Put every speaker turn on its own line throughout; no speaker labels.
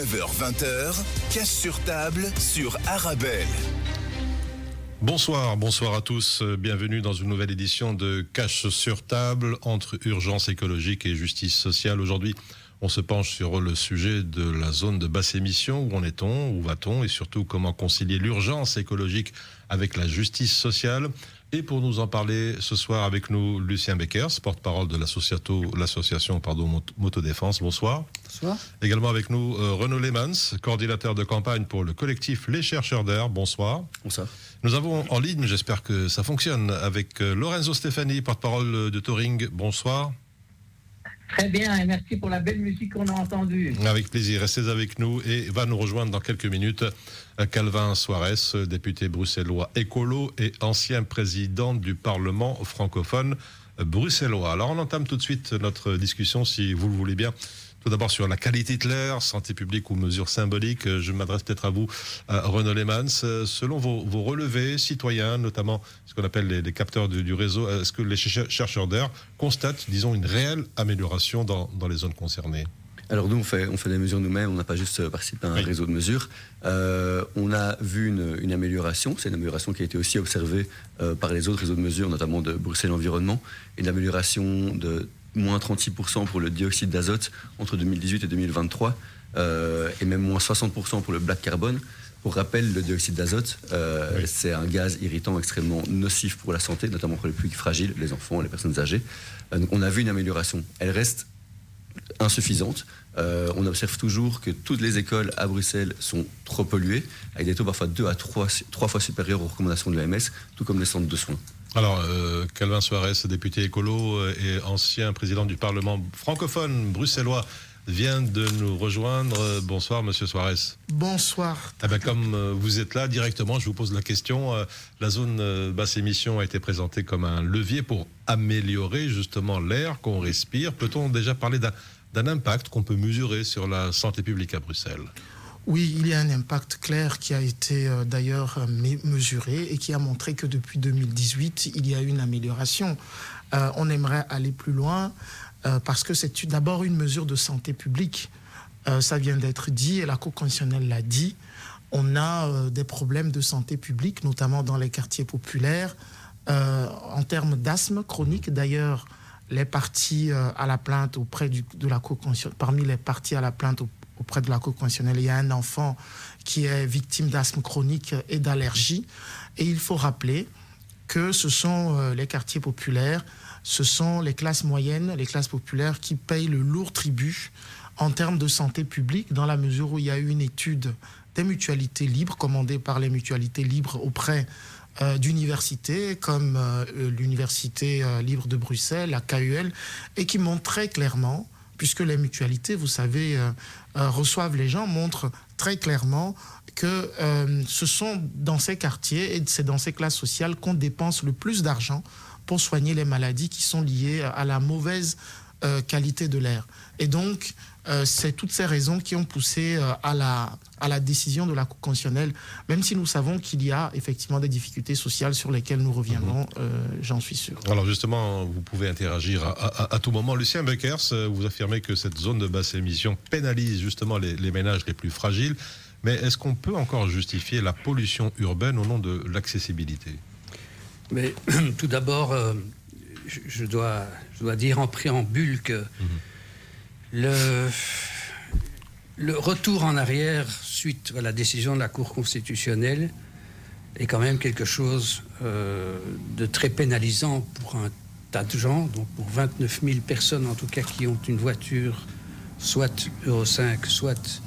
19h-20h, Cash sur table sur Arabelle.
Bonsoir à tous. Bienvenue dans une nouvelle édition de Cash sur table entre urgence écologique et justice sociale. Aujourd'hui, on se penche sur le sujet de la zone de basse émission. Où en est-on? Où va-t-on? Et surtout, comment concilier l'urgence écologique avec la justice sociale? Et pour nous en parler ce soir avec nous, Lucien Beckers, porte-parole de l'association Motodéfense. Bonsoir.
Bonsoir.
Également avec nous, Renaud Lemans, coordinateur de campagne pour le collectif Les Chercheurs d'Air. Bonsoir.
Bonsoir.
Nous avons en ligne, j'espère que ça fonctionne, avec Lorenzo Stefani, porte-parole de Touring. Bonsoir.
Très bien, et merci pour la belle musique qu'on a entendue.
Avec plaisir, restez avec nous et va nous rejoindre dans quelques minutes Calvin Soares, député bruxellois écolo et ancien président du Parlement francophone bruxellois. Alors on entame tout de suite notre discussion, si vous le voulez bien. Tout d'abord sur la qualité de l'air, santé publique ou mesures symboliques. Je m'adresse peut-être à vous, Renaud Lemans. Selon vos relevés citoyens, notamment ce qu'on appelle les capteurs du réseau, est-ce que les chercheurs d'air constatent, disons, une réelle amélioration dans les zones concernées?
Alors nous, on fait des mesures nous-mêmes, on n'a pas juste participé à un réseau de mesures. On a vu une amélioration, c'est une amélioration qui a été aussi observée par les autres réseaux de mesures, notamment de Bruxelles Environnement, et une amélioration de moins 36% pour le dioxyde d'azote entre 2018 et 2023, et même moins 60% pour le black carbone. Pour rappel, le dioxyde d'azote, c'est un gaz irritant extrêmement nocif pour la santé, notamment pour les plus fragiles, les enfants, les personnes âgées. Donc on a vu une amélioration. Elle reste insuffisante. On observe toujours que toutes les écoles à Bruxelles sont trop polluées, avec des taux parfois 2 à 3 fois supérieurs aux recommandations de l'OMS, tout comme les centres de soins. Alors,
Calvin Soares, député écolo et ancien président du Parlement francophone bruxellois, vient de nous rejoindre. Bonsoir, monsieur Soares.
Bonsoir.
Comme vous êtes là, directement, je vous pose la question. La zone basse émission a été présentée comme un levier pour améliorer justement l'air qu'on respire. Peut-on déjà parler d'un impact qu'on peut mesurer sur la santé publique à Bruxelles ?
Oui, il y a un impact clair qui a été d'ailleurs mesuré et qui a montré que depuis 2018, il y a eu une amélioration. On aimerait aller plus loin parce que c'est d'abord une mesure de santé publique. Ça vient d'être dit et la Cour constitutionnelle l'a dit. On a des problèmes de santé publique, notamment dans les quartiers populaires, en termes d'asthme chronique. D'ailleurs, les parties à la plainte auprès de la Cour constitutionnelle, parmi les parties à la plainte auprès de la Cour constitutionnelle, il y a un enfant qui est victime d'asthme chronique et d'allergie. Et il faut rappeler que ce sont les quartiers populaires, ce sont les classes moyennes, les classes populaires qui payent le lourd tribut en termes de santé publique, dans la mesure où il y a eu une étude des mutualités libres, commandée par les mutualités libres auprès d'universités comme l'Université libre de Bruxelles, la KUL, et qui montre très clairement, puisque les mutualités, vous savez, reçoivent les gens, montrent très clairement que ce sont dans ces quartiers et c'est dans ces classes sociales qu'on dépense le plus d'argent pour soigner les maladies qui sont liées à la mauvaise qualité de l'air. Et donc, c'est toutes ces raisons qui ont poussé à la décision de la Cour constitutionnelle, même si nous savons qu'il y a effectivement des difficultés sociales sur lesquelles nous reviendrons, j'en suis sûr.
Alors justement, vous pouvez interagir à tout moment. Lucien Beckers, vous affirmez que cette zone de basse émission pénalise justement les ménages les plus fragiles, mais est-ce qu'on peut encore justifier la pollution urbaine au nom de l'accessibilité ?
Mais tout d'abord, je dois dire en préambule que le retour en arrière suite à la décision de la Cour constitutionnelle est quand même quelque chose de très pénalisant pour un tas de gens, donc pour 29 000 personnes en tout cas qui ont une voiture soit Euro 5, soit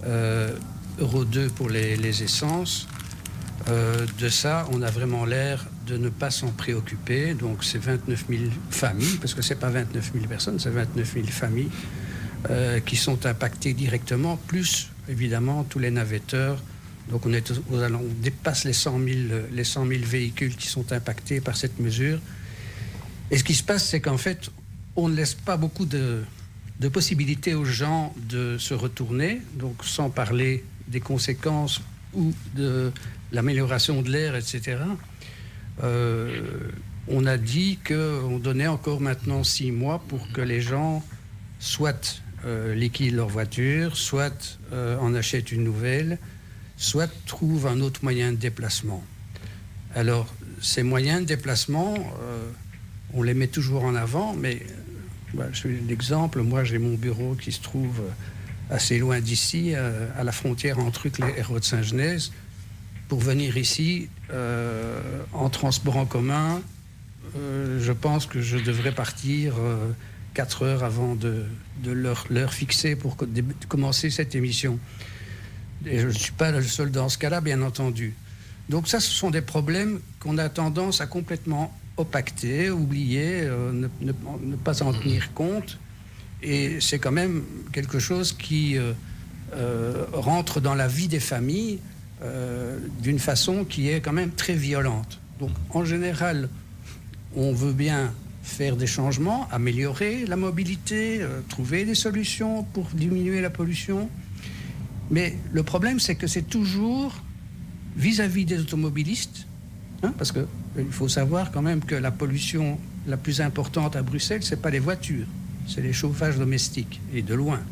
Euro 2 pour les essences. De ça, on a vraiment l'air de ne pas s'en préoccuper. Donc c'est 29 000 familles, parce que c'est pas 29 000 personnes, c'est 29 000 familles qui sont impactées directement, plus évidemment tous les navetteurs. Donc on dépasse les 100 000 véhicules qui sont impactés par cette mesure. Et ce qui se passe, c'est qu'en fait, on ne laisse pas beaucoup de possibilités aux gens de se retourner, donc sans parler des conséquences ou de l'amélioration de l'air, etc. On a dit qu'on donnait encore maintenant 6 mois pour que les gens soit liquident leur voiture, soit en achètent une nouvelle, soit trouvent un autre moyen de déplacement. Alors, ces moyens de déplacement, on les met toujours en avant, mais je suis l'exemple. Moi, j'ai mon bureau qui se trouve assez loin d'ici, à la frontière entre Uccle et Hérault-Saint-Genèse. Pour venir ici, en transport en commun, je pense que je devrais partir 4 heures avant de l'heure fixée pour commencer cette émission. Et je ne suis pas le seul dans ce cas-là, bien entendu. Donc ça, ce sont des problèmes qu'on a tendance à complètement opacter, oublier, ne pas en tenir compte. Et c'est quand même quelque chose qui rentre dans la vie des familles d'une façon qui est quand même très violente. Donc en général, on veut bien faire des changements, améliorer la mobilité, trouver des solutions pour diminuer la pollution. Mais le problème, c'est que c'est toujours vis-à-vis des automobilistes, parce qu'il faut savoir quand même que la pollution la plus importante à Bruxelles, ce n'est pas les voitures, c'est les chauffages domestiques, et de loin.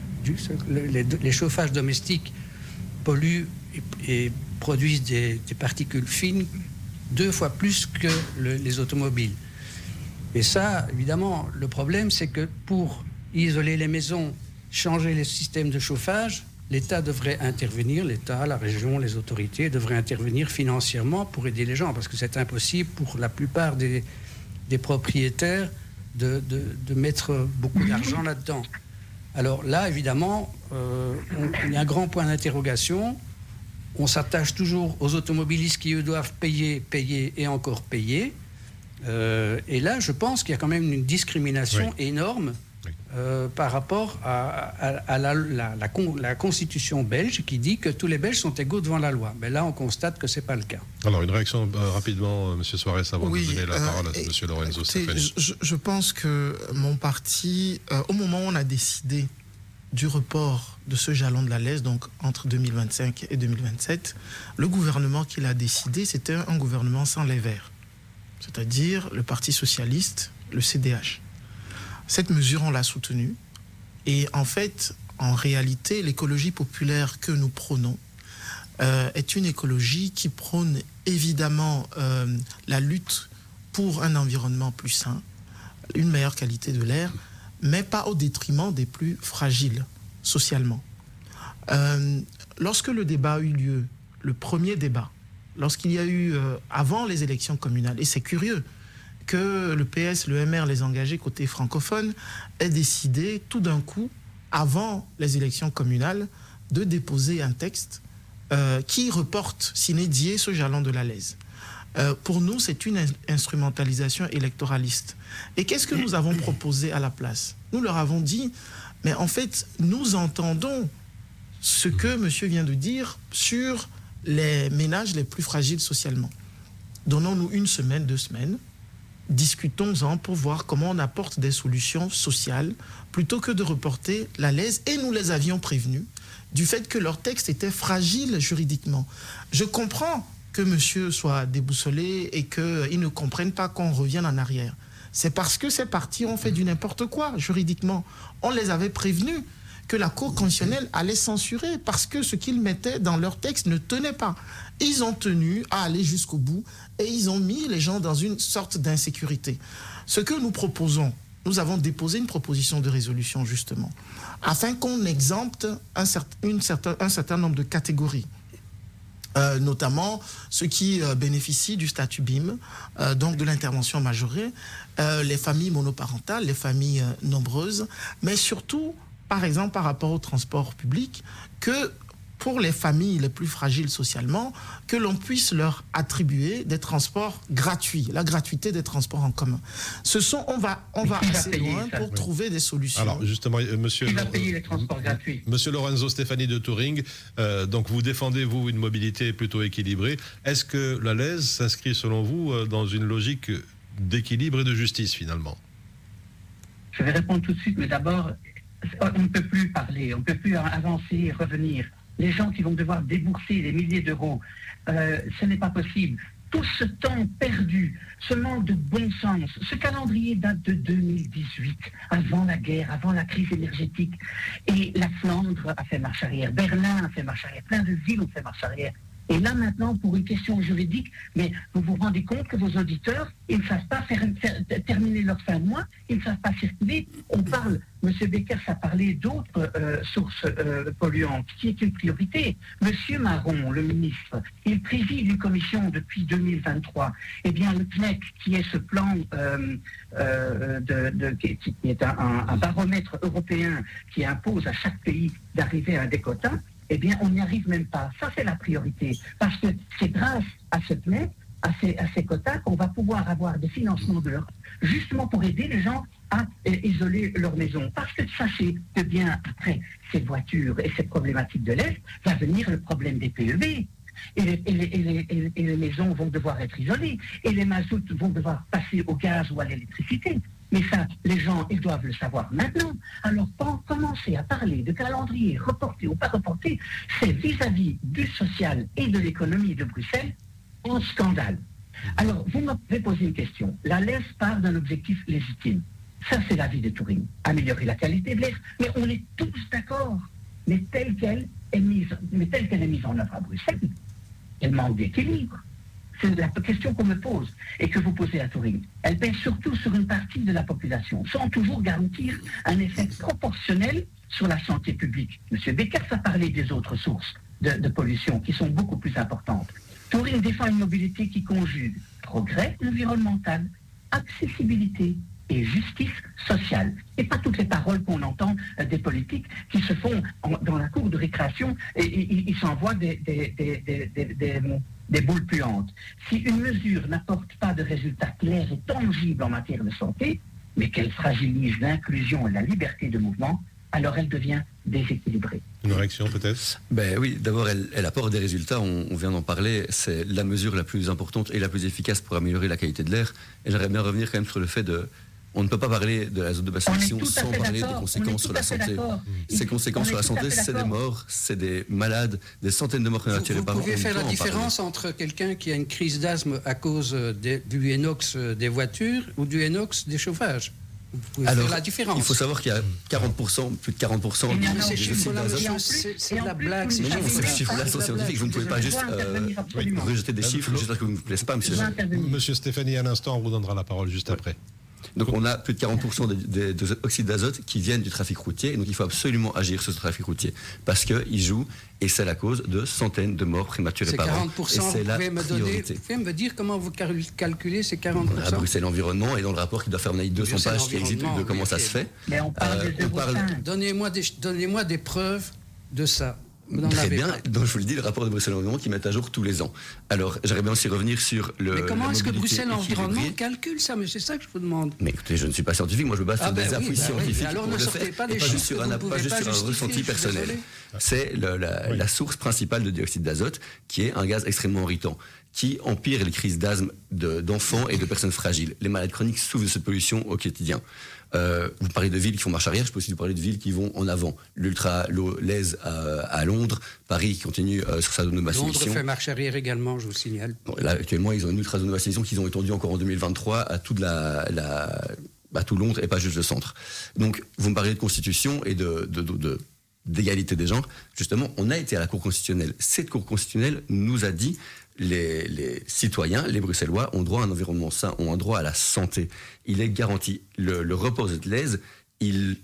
Les chauffages domestiques polluent et produisent des particules fines 2 fois plus que les automobiles. Et ça, évidemment, le problème, c'est que pour isoler les maisons, changer les systèmes de chauffage, l'État devrait intervenir, l'État, la région, les autorités devraient intervenir financièrement pour aider les gens, parce que c'est impossible pour la plupart des propriétaires de mettre beaucoup d'argent là-dedans. Alors là, évidemment, il y a un grand point d'interrogation. On s'attache toujours aux automobilistes qui, eux, doivent payer et encore payer. Et là, je pense qu'il y a quand même une discrimination énorme par rapport à la Constitution belge qui dit que tous les Belges sont égaux devant la loi. Mais là, on constate que ce n'est pas le cas.
Alors, une réaction rapidement, M. Suarez, avant de donner la parole à M. Lorenzo Stefani.
Je pense que mon parti, au moment où on a décidé du report de ce jalon de la Lèze, donc entre 2025 et 2027, le gouvernement qui l'a décidé, c'était un gouvernement sans les Verts, c'est-à-dire le Parti socialiste, le CDH. Cette mesure, on l'a soutenue. Et en fait, en réalité, l'écologie populaire que nous prônons est une écologie qui prône évidemment la lutte pour un environnement plus sain, une meilleure qualité de l'air, mais pas au détriment des plus fragiles socialement. Lorsque le débat a eu lieu, le premier débat, lorsqu'il y a eu, avant les élections communales, et c'est curieux, que le PS, le MR, les engagés côté francophone, aient décidé tout d'un coup, avant les élections communales, de déposer un texte qui reporte sine die ce jalon de la Lèze. Pour nous, c'est une instrumentalisation électoraliste. Et qu'est-ce que nous avons proposé à la place? Nous leur avons dit, mais en fait, nous entendons ce que monsieur vient de dire sur les ménages les plus fragiles socialement. Donnons-nous 1 semaine, 2 semaines, discutons-en pour voir comment on apporte des solutions sociales plutôt que de reporter la Lèze. Et nous les avions prévenus du fait que leur texte était fragile juridiquement. Je comprends que monsieur soit déboussolé et qu'ils ne comprennent pas qu'on revienne en arrière. C'est parce que ces partis ont fait du n'importe quoi juridiquement. On les avait prévenus que la Cour constitutionnelle allait censurer parce que ce qu'ils mettaient dans leur texte ne tenait pas. Ils ont tenu à aller jusqu'au bout et ils ont mis les gens dans une sorte d'insécurité. Ce que nous proposons, nous avons déposé une proposition de résolution justement, afin qu'on exempte un certain nombre de catégories. Notamment ceux qui bénéficient du statut BIM, donc de l'intervention majorée, les familles monoparentales, les familles nombreuses, mais surtout, par exemple, par rapport au transport public, que pour les familles les plus fragiles socialement, que l'on puisse leur attribuer des transports gratuits, la gratuité des transports en commun. On va assez loin pour trouver des solutions.
Alors justement, monsieur,
qui va payer les transports gratuits?
Monsieur Lorenzo Stefani de Touring, donc vous défendez, vous, une mobilité plutôt équilibrée. Est-ce que la Lèze s'inscrit, selon vous, dans une logique d'équilibre et de justice, finalement?
Je vais répondre tout de suite, mais d'abord, on ne peut plus parler, on ne peut plus avancer et revenir. Les gens qui vont devoir débourser des milliers d'euros, ce n'est pas possible. tout ce temps perdu, ce manque de bon sens, ce calendrier date de 2018, avant la guerre, avant la crise énergétique. Et la Flandre a fait marche arrière, Berlin a fait marche arrière, plein de villes ont fait marche arrière. Et là maintenant, pour une question juridique, mais vous vous rendez compte que vos auditeurs, ils ne savent pas terminer leur fin de mois, ils ne savent pas circuler. On parle, M. Beckers a parlé d'autres sources polluantes, qui est une priorité. M. Marron, le ministre, il préside une commission depuis 2023. Eh bien, le PNEC, qui est ce plan, qui est un baromètre européen qui impose à chaque pays d'arriver à des quotas, eh bien, on n'y arrive même pas. Ça, c'est la priorité. Parce que c'est grâce à ce PNEC, à ces quotas, qu'on va pouvoir avoir des financements de l'Europe, justement pour aider les gens à isoler leur maison. Parce que sachez que bien après ces voitures et ces problématiques de l'Est, va venir le problème des PEB. Et les maisons vont devoir être isolées. Et les mazoutes vont devoir passer au gaz ou à l'électricité. Mais ça, les gens, ils doivent le savoir maintenant. Alors, pour commencer à parler de calendrier reporté ou pas reporté, c'est vis-à-vis du social et de l'économie de Bruxelles un scandale. Alors, vous m'avez posé une question. La LES part d'un objectif légitime. Ça, c'est l'avis de Turing. Améliorer la qualité de l'air. Mais on est tous d'accord. Mais telle qu'elle est mise en œuvre à Bruxelles, elle manque d'équilibre. C'est la question qu'on me pose et que vous posez à Turing. Elle pèse surtout sur une partie de la population, sans toujours garantir un effet proportionnel sur la santé publique. M. Beckers a parlé des autres sources de pollution qui sont beaucoup plus importantes. Turing défend une mobilité qui conjugue progrès environnemental, accessibilité et justice sociale. Et pas toutes les paroles qu'on entend des politiques qui se font dans la cour de récréation et ils s'envoient des boules puantes. Si une mesure n'apporte pas de résultats clairs et tangibles en matière de santé, mais qu'elle fragilise l'inclusion et la liberté de mouvement, alors elle devient déséquilibrée.
Une réaction peut-être ?
Ben oui, d'abord elle apporte des résultats, on vient d'en parler, c'est la mesure la plus importante et la plus efficace pour améliorer la qualité de l'air. Et j'aimerais bien revenir quand même sur le fait de... On ne peut pas parler de l'azote de basse émission sans parler des conséquences sur la santé. Ces conséquences sur la santé, c'est des morts, c'est des malades, des centaines de morts prématurés par an.
Vous pouvez faire la différence entre quelqu'un qui a une crise d'asthme à cause du NOx des voitures ou du NOx des chauffages. Vous pouvez faire la différence.
Il faut savoir qu'il y a 40%, plus de 40% des oxydes d'azote.
C'est de la blague.
Mais non, ces chiffres-là sont scientifiques. Vous ne pouvez pas juste rejeter des chiffres juste parce que vous ne vous plaisent pas, monsieur.
Monsieur Stéphanie, un instant, on vous donnera la parole juste après.
Donc on a plus de 40% des oxydes d'azote qui viennent du trafic routier, et donc il faut absolument agir sur ce trafic routier, parce qu'il joue, et c'est la cause de centaines de morts prématurées par an. Et c'est la priorité.
Vous pouvez me dire comment vous calculez ces 40%?
À Bruxelles Environnement, et dans le rapport qui doit faire 200 pages qui existe de comment ça se fait.
Mais on parle
Donnez-moi des preuves de ça.
Très bien, donc je vous le dis, le rapport de Bruxelles Environnement qui met à jour tous les ans. Alors, j'aimerais bien aussi revenir sur le...
Mais comment est-ce que Bruxelles Environnement calcule ça? Mais c'est ça que je vous demande.
Mais écoutez, je ne suis pas scientifique, moi je me base sur des appuis scientifiques pour le faire,
pas
et pas juste sur un ressenti personnel. C'est la source principale de dioxyde d'azote, qui est un gaz extrêmement irritant, qui empire les crises d'asthme d'enfants et de personnes fragiles. Les malades chroniques souffrent de cette pollution au quotidien. Vous parlez de villes qui font marche arrière, je peux aussi vous parler de villes qui vont en avant. L'Ultra-Lez à Londres, Paris qui continue sur sa zone de basse émission.
Londres fait marche arrière également, je vous signale.
Bon, là, actuellement, ils ont une ultra-zone de basse émission qu'ils ont étendue encore en 2023 à toute tout Londres et pas juste le centre. Donc, vous me parlez de constitution et d'égalité des genres. Justement, on a été à la Cour constitutionnelle. Cette Cour constitutionnelle nous a dit les citoyens, les Bruxellois, ont droit à un environnement sain, ont un droit à la santé. Il est garanti. Le report de l'aise, il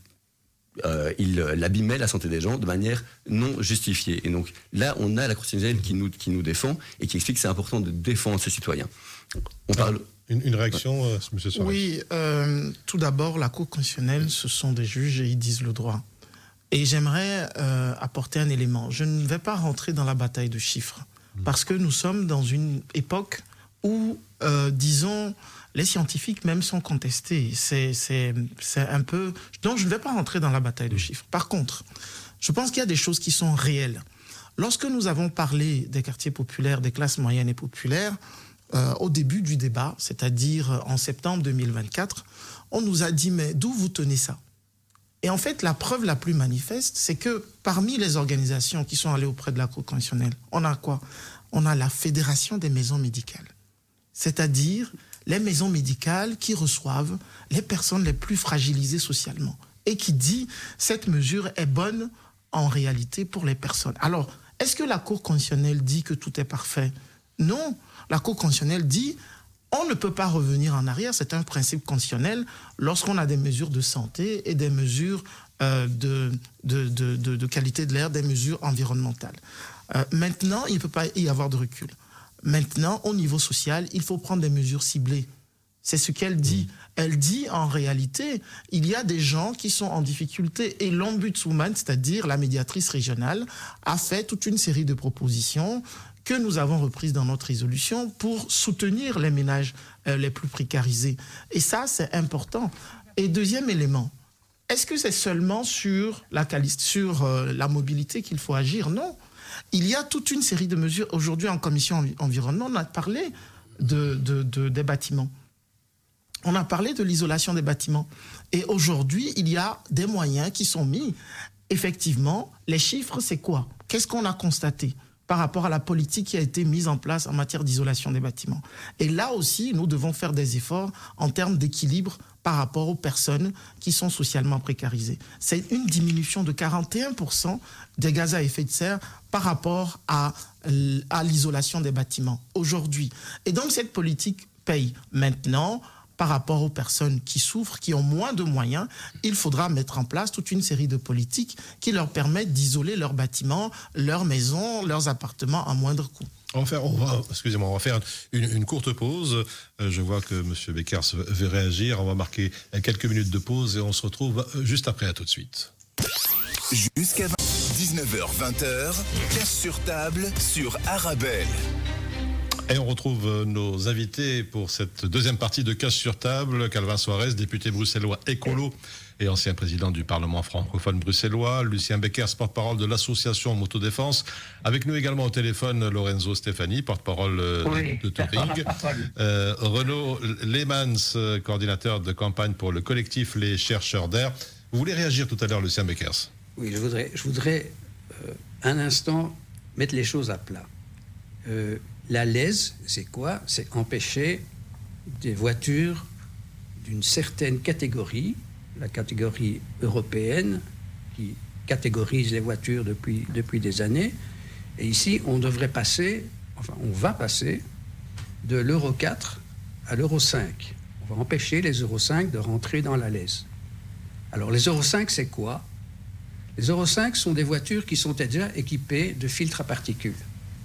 abîmait la santé des gens de manière non justifiée. Et donc là, on a la Cour constitutionnelle qui nous défend et qui explique que c'est important de défendre ses citoyens. On parle...
Une réaction, M. Soares?
Oui, tout d'abord, la Cour constitutionnelle, ce sont des juges et ils disent le droit. Et j'aimerais apporter un élément. Je ne vais pas rentrer dans la bataille de chiffres. Parce que nous sommes dans une époque où, disons, les scientifiques même sont contestés. C'est un peu... Donc, je ne vais pas rentrer dans la bataille de chiffres. Par contre, je pense qu'il y a des choses qui sont réelles. Lorsque nous avons parlé des quartiers populaires, des classes moyennes et populaires, au début du débat, c'est-à-dire en septembre 2024, on nous a dit, mais d'où vous tenez ça? Et en fait, la preuve la plus manifeste, c'est que parmi les organisations qui sont allées auprès de la Cour constitutionnelle, on a quoi? On a la Fédération des maisons médicales. c'est-à-dire les maisons médicales qui reçoivent les personnes les plus fragilisées socialement et qui dit cette mesure est bonne en réalité pour les personnes. Alors, est-ce que la Cour constitutionnelle dit que tout est parfait? Non, la Cour constitutionnelle dit on ne peut pas revenir en arrière, c'est un principe constitutionnel lorsqu'on a des mesures de santé et des mesures de qualité de l'air, des mesures environnementales. Maintenant, il ne peut pas y avoir de recul. Maintenant, au niveau social, il faut prendre des mesures ciblées. C'est ce qu'elle dit. Elle dit, en réalité, il y a des gens qui sont en difficulté. Et l'ombudswoman, c'est-à-dire la médiatrice régionale, a fait toute une série de propositions que nous avons reprises dans notre résolution pour soutenir les ménages les plus précarisés. Et ça, c'est important. Et deuxième élément, est-ce que c'est seulement sur la mobilité qu'il faut agir? Non. Il y a toute une série de mesures. Aujourd'hui, en commission environnement, on a parlé des bâtiments. On a parlé de l'isolation des bâtiments. Et aujourd'hui, il y a des moyens qui sont mis. Effectivement, les chiffres, c'est quoi? Qu'est-ce qu'on a constaté par rapport à la politique qui a été mise en place en matière d'isolation des bâtiments? Et là aussi, nous devons faire des efforts en termes d'équilibre par rapport aux personnes qui sont socialement précarisées. C'est une diminution de 41% des gaz à effet de serre par rapport à l'isolation des bâtiments aujourd'hui. Et donc, cette politique paye. Maintenant, par rapport aux personnes qui souffrent, qui ont moins de moyens, il faudra mettre en place toute une série de politiques qui leur permettent d'isoler leurs bâtiments, leurs maisons, leurs appartements à moindre coût.
On va faire une courte pause. Je vois que M. Beckers veut réagir. On va marquer quelques minutes de pause et on se retrouve juste après. À tout de suite.
Jusqu'à 19h-20h, casse sur table sur Arabelle.
Et on retrouve nos invités pour cette deuxième partie de Casse sur table. Calvin Soares, député bruxellois écolo et ancien président du Parlement francophone bruxellois. Lucien Beckers, porte-parole de l'association Motodéfense. Avec nous également au téléphone, Lorenzo Stefani, porte-parole de Touring. Renaud Leemans, coordinateur de campagne pour le collectif Les Chercheurs d'Air. Vous voulez réagir tout à l'heure, Lucien Beckers?
Oui, je voudrais un instant mettre les choses à plat. La lèse, c'est quoi? C'est empêcher des voitures d'une certaine catégorie, la catégorie européenne, qui catégorise les voitures depuis des années. Et ici, on va passer de l'Euro 4 à l'Euro 5. On va empêcher les Euro 5 de rentrer dans la lèse. Alors, les Euro 5, c'est quoi? Les Euro 5 sont des voitures qui sont déjà équipées de filtres à particules.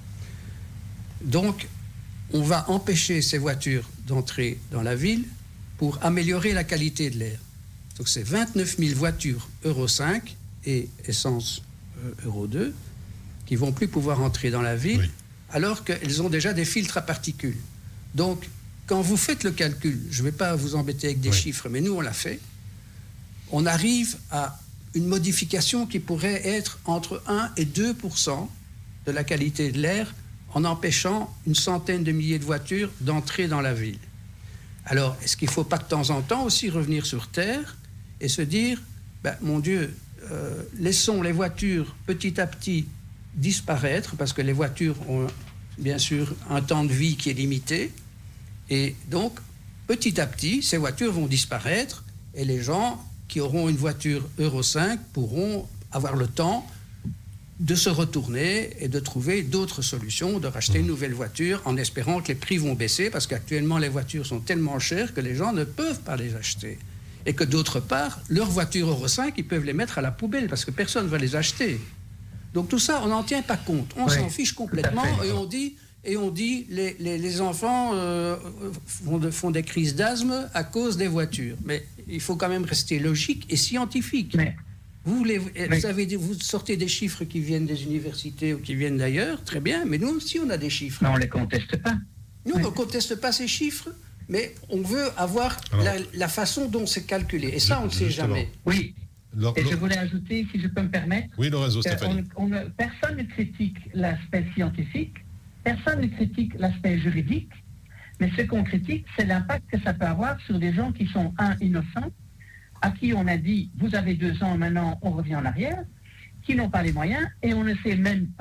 Donc, on va empêcher ces voitures d'entrer dans la ville pour améliorer la qualité de l'air. Donc, c'est 29 000 voitures Euro 5 et essence Euro 2 qui ne vont plus pouvoir entrer dans la ville, alors qu'elles ont déjà des filtres à particules. Donc, quand vous faites le calcul, je ne vais pas vous embêter avec des chiffres, mais nous, on l'a fait, on arrive à une modification qui pourrait être entre 1 et 2% de la qualité de l'air en empêchant une centaine de milliers de voitures d'entrer dans la ville. Alors, est-ce qu'il ne faut pas de temps en temps aussi revenir sur Terre et se dire, mon Dieu, laissons les voitures petit à petit disparaître, parce que les voitures ont bien sûr un temps de vie qui est limité, et donc, petit à petit, ces voitures vont disparaître, et les gens qui auront une voiture Euro 5 pourront avoir le temps de se retourner et de trouver d'autres solutions, de racheter une nouvelle voiture en espérant que les prix vont baisser, parce qu'actuellement les voitures sont tellement chères que les gens ne peuvent pas les acheter. Et que d'autre part, leurs voitures Euro 5, ils peuvent les mettre à la poubelle parce que personne ne va les acheter. Donc tout ça, on n'en tient pas compte. On s'en fiche complètement et on dit les enfants font des crises d'asthme à cause des voitures. Mais il faut quand même rester logique et scientifique. Mais... Vous sortez des chiffres qui viennent des universités ou qui viennent d'ailleurs, très bien, mais nous aussi on a des chiffres.
Non, on ne les conteste pas.
Nous, on ne conteste pas ces chiffres, mais on veut avoir la façon dont c'est calculé. Et ça, on ne sait jamais.
Oui. Et je voulais ajouter, si je peux me permettre,
Lorenzo Stefani.
Personne ne critique l'aspect scientifique, personne ne critique l'aspect juridique, mais ce qu'on critique, c'est l'impact que ça peut avoir sur des gens qui sont, innocents, à qui on a dit, vous avez 2 ans, maintenant on revient en arrière, qui n'ont pas les moyens, et on ne sait même pas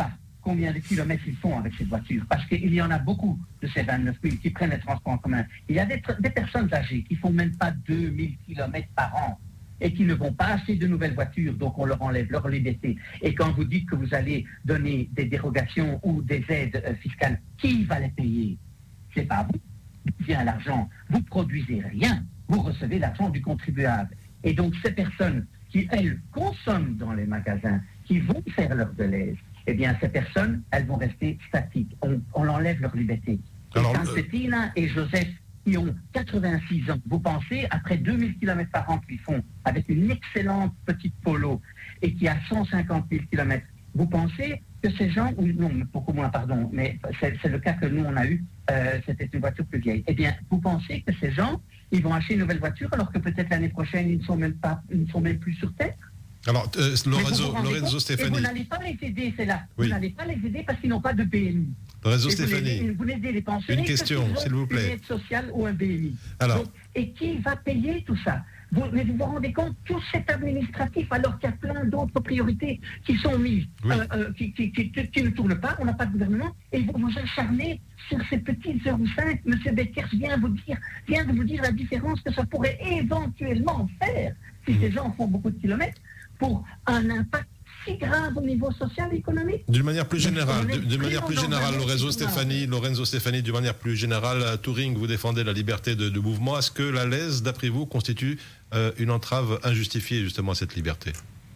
combien de kilomètres ils font avec cette voiture. Parce qu'il y en a beaucoup de ces 29 000 qui prennent les transports en commun. Il y a des personnes âgées qui font même pas 2000 kilomètres par an et qui ne vont pas acheter de nouvelles voitures, donc on leur enlève leur liberté. Et quand vous dites que vous allez donner des dérogations ou des aides fiscales, qui va les payer? C'est pas vous. D'où vient l'argent? Vous produisez rien. Vous recevez l'argent du contribuable. Et donc ces personnes qui, elles, consomment dans les magasins, qui vont faire leur delaise, eh bien, ces personnes, elles vont rester statiques. On enlève leur liberté. Alors, Tina et Joseph, qui ont 86 ans, vous pensez, après 2000 km par an qu'ils font, avec une excellente petite Polo, et qui a 150 000 km, vous pensez que ces gens, non, beaucoup moins, pardon, mais c'est le cas que nous, on a eu, c'était une voiture plus vieille. Eh bien, vous pensez que ces gens, ils vont acheter une nouvelle voiture, alors que peut-être l'année prochaine, ils ne sont même plus sur Terre?
Alors, Lorenzo Stefani.
Et vous n'allez pas les aider, c'est là. Oui. Vous n'allez pas les aider parce qu'ils n'ont pas de BMI.
Lorenzo Stefani.
Vous n'aidez les pensionnés.
Une question, s'il vous plaît.
Une aide sociale ou un BMI.
Alors.
Donc, et qui va payer tout ça? Mais vous vous rendez compte, tout cet administratif, alors qu'il y a plein d'autres priorités qui sont mises, qui ne tournent pas, on n'a pas de gouvernement, et vous vous acharnez sur ces petits 0,5. M. Beckers vient de vous dire la différence que ça pourrait éventuellement faire si ces gens font beaucoup de kilomètres, pour un impact si grave au niveau social et économique.
D'une manière plus générale, Lorenzo Stefani, d'une manière plus générale, à Turing, vous défendez la liberté de mouvement. Est-ce que la lèse, d'après vous, constitue une entrave injustifiée justement à cette liberté?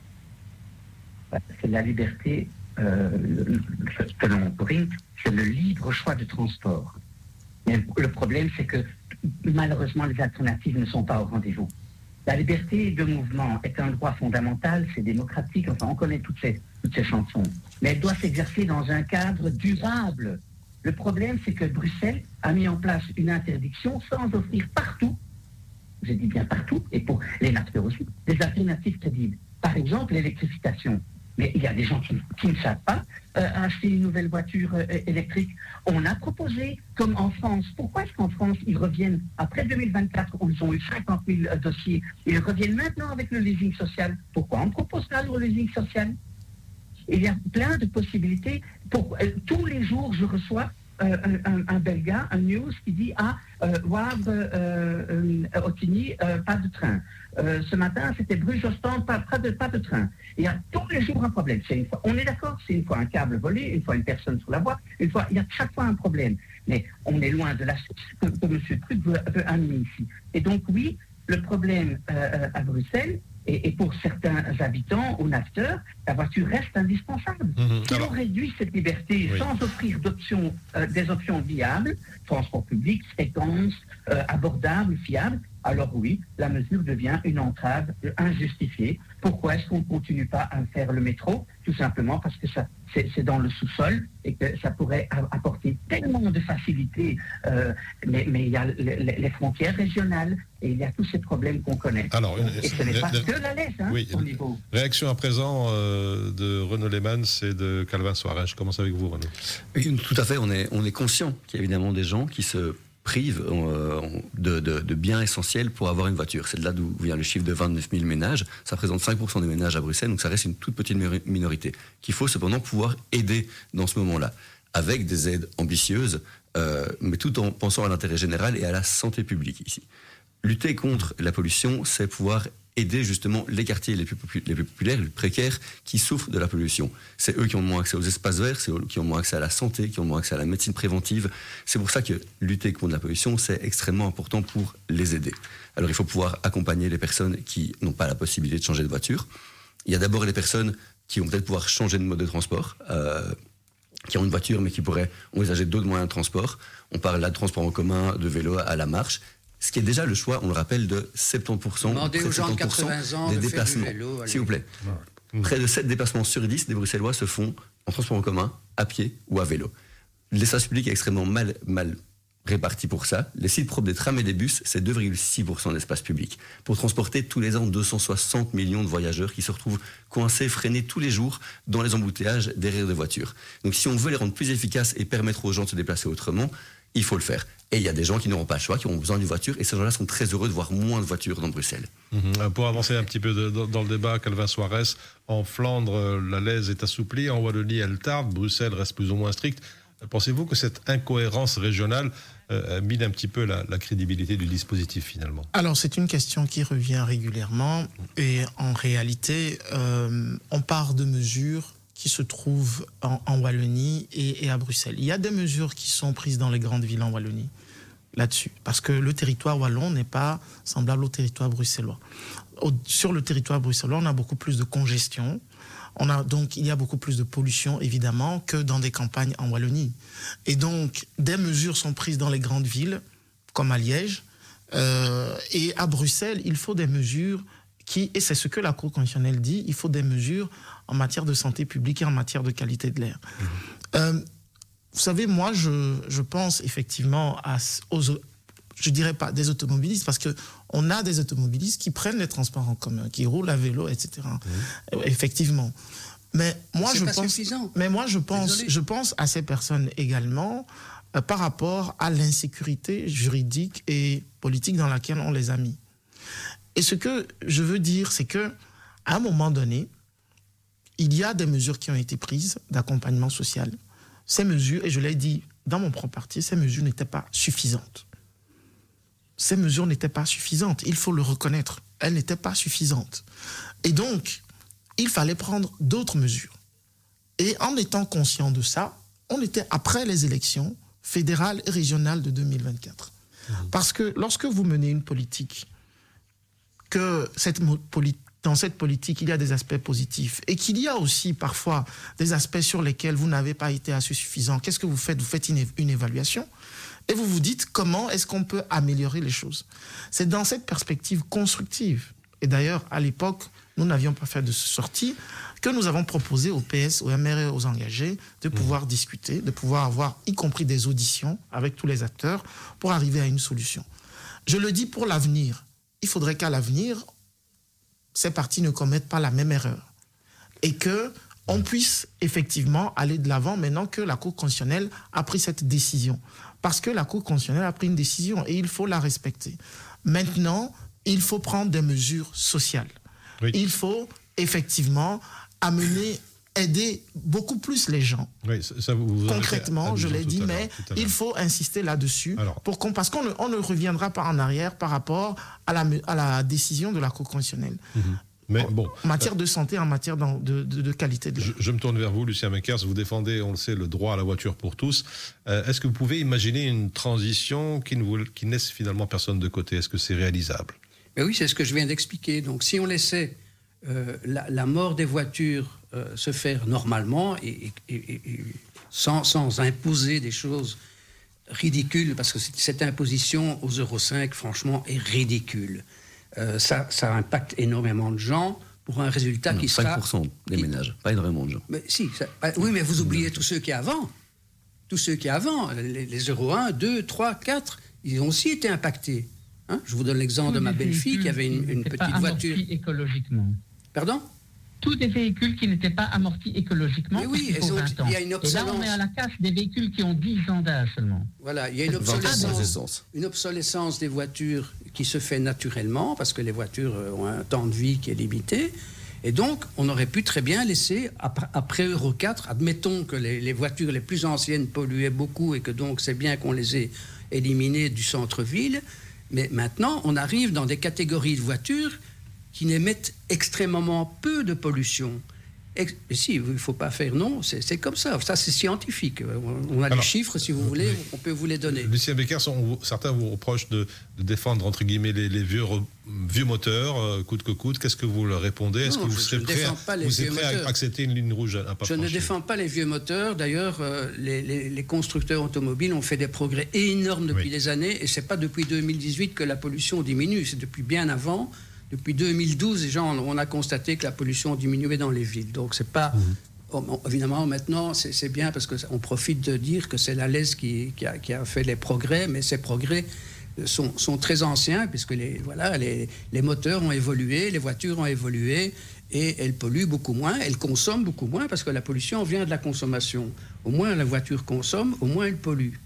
C'est la liberté, selon Turing, c'est le libre choix de transport. Mais le problème, c'est que malheureusement, les alternatives ne sont pas au rendez-vous. La liberté de mouvement est un droit fondamental, c'est démocratique, enfin on connaît toutes ces chansons, mais elle doit s'exercer dans un cadre durable. Le problème, c'est que Bruxelles a mis en place une interdiction sans offrir partout, j'ai dit bien partout, et pour les nafteurs aussi, des alternatives crédibles. Par exemple, l'électrification. Mais il y a des gens qui ne savent pas acheter une nouvelle voiture électrique. On a proposé, comme en France, pourquoi est-ce qu'en France, ils reviennent, après 2024, où ils ont eu 50 000 dossiers, ils reviennent maintenant avec le leasing social? Pourquoi on ne propose pas le leasing social? Il y a plein de possibilités. Tous les jours, je reçois un Belga, un news qui dit Otigny, pas de train. Ce matin, c'était Bruges-Ostende, pas de train. Il y a tous les jours un problème. On est d'accord, c'est une fois un câble volé, une fois une personne sur la voie, il y a chaque fois un problème. Mais on est loin de la source que M. Truc veut amener ici. Et donc oui, le problème à Bruxelles, et pour certains habitants ou nafteurs, la voiture reste indispensable. Si on réduit cette liberté sans offrir des options viables, transport public, fréquence, abordable, fiable, alors oui, la mesure devient une entrave injustifiée. Pourquoi est-ce qu'on ne continue pas à faire le métro? Tout simplement parce que c'est dans le sous-sol et que ça pourrait apporter tellement de facilité. Mais il y a les frontières régionales et il y a tous ces problèmes qu'on connaît.
Alors,
et ce n'est pas que la laisse au niveau.
Réaction à présent de Renaud Lehmann et de Calvin Soares. Je commence avec vous, Renaud.
Tout à fait, on est conscient qu'il y a évidemment des gens qui se privent de biens essentiels pour avoir une voiture. C'est de là d'où vient le chiffre de 29 000 ménages. Ça représente 5% des ménages à Bruxelles, donc ça reste une toute petite minorité qu'il faut cependant pouvoir aider dans ce moment-là, avec des aides ambitieuses, mais tout en pensant à l'intérêt général et à la santé publique ici. Lutter contre la pollution, c'est pouvoir aider justement les quartiers les plus populaires, les plus précaires, qui souffrent de la pollution. C'est eux qui ont moins accès aux espaces verts, c'est eux qui ont moins accès à la santé, qui ont moins accès à la médecine préventive. C'est pour ça que lutter contre la pollution, c'est extrêmement important pour les aider. Alors il faut pouvoir accompagner les personnes qui n'ont pas la possibilité de changer de voiture. Il y a d'abord les personnes qui vont peut-être pouvoir changer de mode de transport, qui ont une voiture mais qui pourraient envisager d'autres moyens de transport. On parle là de transport en commun, de vélo à la marche. Ce qui est déjà le choix, on le rappelle, de 70%,
demandez aux gens de 80 ans
des
de
déplacements.
faire du vélo,
s'il vous plaît. Près de 7 déplacements sur 10 des Bruxellois se font en transport en commun, à pied ou à vélo. L'espace public est extrêmement mal réparti pour ça. Les sites propres des trams et des bus, c'est 2,6% d'espace public. Pour transporter tous les ans 260 millions de voyageurs qui se retrouvent coincés, freinés tous les jours dans les embouteillages derrière des voitures. Donc si on veut les rendre plus efficaces et permettre aux gens de se déplacer autrement, il faut le faire. Et il y a des gens qui n'auront pas le choix, qui auront besoin d'une voiture, et ces gens-là sont très heureux de voir moins de voitures dans Bruxelles.
Pour avancer un petit peu dans le débat, Calvin Soares, en Flandre, la lèse est assouplie, en Wallonie, elle tarde, Bruxelles reste plus ou moins stricte. Pensez-vous que cette incohérence régionale mine un petit peu la crédibilité du dispositif finalement?
Alors c'est une question qui revient régulièrement, et en réalité, on part de mesures qui se trouvent en Wallonie et à Bruxelles. Il y a des mesures qui sont prises dans les grandes villes en Wallonie, là-dessus, parce que le territoire wallon n'est pas semblable au territoire bruxellois. Sur le territoire bruxellois, on a beaucoup plus de congestion, donc il y a beaucoup plus de pollution, évidemment, que dans des campagnes en Wallonie. Et donc, des mesures sont prises dans les grandes villes, comme à Liège, et à Bruxelles, il faut des mesures et c'est ce que la Cour constitutionnelle dit, il faut des mesures en matière de santé publique et en matière de qualité de l'air. Vous savez, moi, je pense effectivement je dirais pas des automobilistes, parce qu'on a des automobilistes qui prennent les transports en commun, qui roulent à vélo, etc. Effectivement. Mais moi, je pense à ces personnes également par rapport à l'insécurité juridique et politique dans laquelle on les a mis. Et ce que je veux dire, c'est qu'à un moment donné, il y a des mesures qui ont été prises d'accompagnement social. Ces mesures, et je l'ai dit dans mon propre parti, ces mesures n'étaient pas suffisantes. Ces mesures n'étaient pas suffisantes, il faut le reconnaître. Elles n'étaient pas suffisantes. Et donc, il fallait prendre d'autres mesures. Et en étant conscient de ça, on était après les élections fédérales et régionales de 2024. Parce que lorsque vous menez une politique, que dans cette politique, il y a des aspects positifs et qu'il y a aussi parfois des aspects sur lesquels vous n'avez pas été assez suffisant. Qu'est-ce que vous faites? Vous faites une évaluation et vous vous dites comment est-ce qu'on peut améliorer les choses. C'est dans cette perspective constructive. Et d'ailleurs, à l'époque, nous n'avions pas fait de sortie, que nous avons proposé au PS, au MR et aux engagés de pouvoir discuter, de pouvoir avoir, y compris des auditions avec tous les acteurs, pour arriver à une solution. Je le dis pour l'avenir. Il faudrait qu'à l'avenir, ces partis ne commettent pas la même erreur. Et qu'on puisse effectivement aller de l'avant maintenant que la Cour constitutionnelle a pris cette décision. Parce que la Cour constitutionnelle a pris une décision et il faut la respecter. Maintenant, il faut prendre des mesures sociales. Oui. Il faut effectivement aider beaucoup plus les gens.
Oui, ça vous
concrètement, je l'ai dit, mais il faut insister là-dessus parce qu'on ne reviendra pas en arrière par rapport à la décision de la Cour constitutionnelle.
Mais bon,
en matière de santé, en matière de qualité de l'air.
Je me tourne vers vous, Lucien Menkers. Vous défendez, on le sait, le droit à la voiture pour tous. Est-ce que vous pouvez imaginer une transition qui ne laisse finalement personne de côté? Est-ce que c'est réalisable?
Mais oui, c'est ce que je viens d'expliquer. Donc, si on laissait la mort des voitures se faire normalement et sans imposer des choses ridicules, parce que cette imposition aux Euro 5, franchement, est ridicule. Ça impacte énormément de gens pour un résultat qui sera...
5% des ménages, pas énormément de gens.
Mais oui, mais vous oubliez tous ceux qui avant. Tous ceux qui avant, les Euro 1, 2, 3, 4, ils ont aussi été impactés. Hein? Je vous donne l'exemple de ma belle-fille qui avait une petite voiture.
Écologiquement.
Pardon?
Tous des véhicules qui n'étaient pas amortis écologiquement.
Mais oui, il y a une obsolescence.
Et là, on est à la casse des véhicules qui ont 10 ans d'âge seulement.
Voilà, il y a une obsolescence des voitures qui se fait naturellement, parce que les voitures ont un temps de vie qui est limité. Et donc, on aurait pu très bien laisser, après Euro 4, admettons que les voitures les plus anciennes polluaient beaucoup et que donc c'est bien qu'on les ait éliminées du centre-ville. Mais maintenant, on arrive dans des catégories de voitures qui n'émettent extrêmement peu de pollution. Et si, il ne faut pas faire non, c'est comme ça. Ça, c'est scientifique. On a les chiffres, si vous voulez, on peut vous les donner.
Lucien Menkers, certains vous reprochent de défendre, entre guillemets, les vieux moteurs, coûte que coûte. Qu'est-ce que vous leur répondez? Est-ce que vous serez prêt à accepter une ligne rouge à pas franchir?
Je ne défends pas les vieux moteurs. D'ailleurs, les constructeurs automobiles ont fait des progrès énormes depuis des années. Et ce n'est pas depuis 2018 que la pollution diminue. C'est depuis bien avant. Depuis 2012, déjà, on a constaté que la pollution diminuait dans les villes. Donc, c'est pas... Évidemment, maintenant, c'est bien parce qu'on profite de dire que c'est la LES qui a fait les progrès, mais ces progrès sont très anciens, puisque les moteurs ont évolué, les voitures ont évolué, et elles polluent beaucoup moins, elles consomment beaucoup moins, parce que la pollution vient de la consommation. Au moins la voiture consomme, au moins elle pollue.